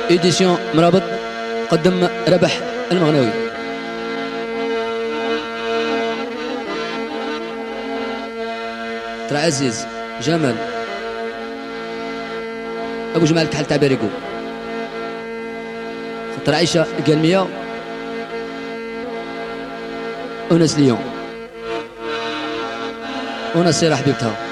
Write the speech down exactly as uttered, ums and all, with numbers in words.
إيديسيون مرابط قدم ربح المغنوي. ترى عزيز جمال أبو جمال كحل تعبيريكو خطر عيشة قلمية وناس ليون وناس سيرة حبيبتها.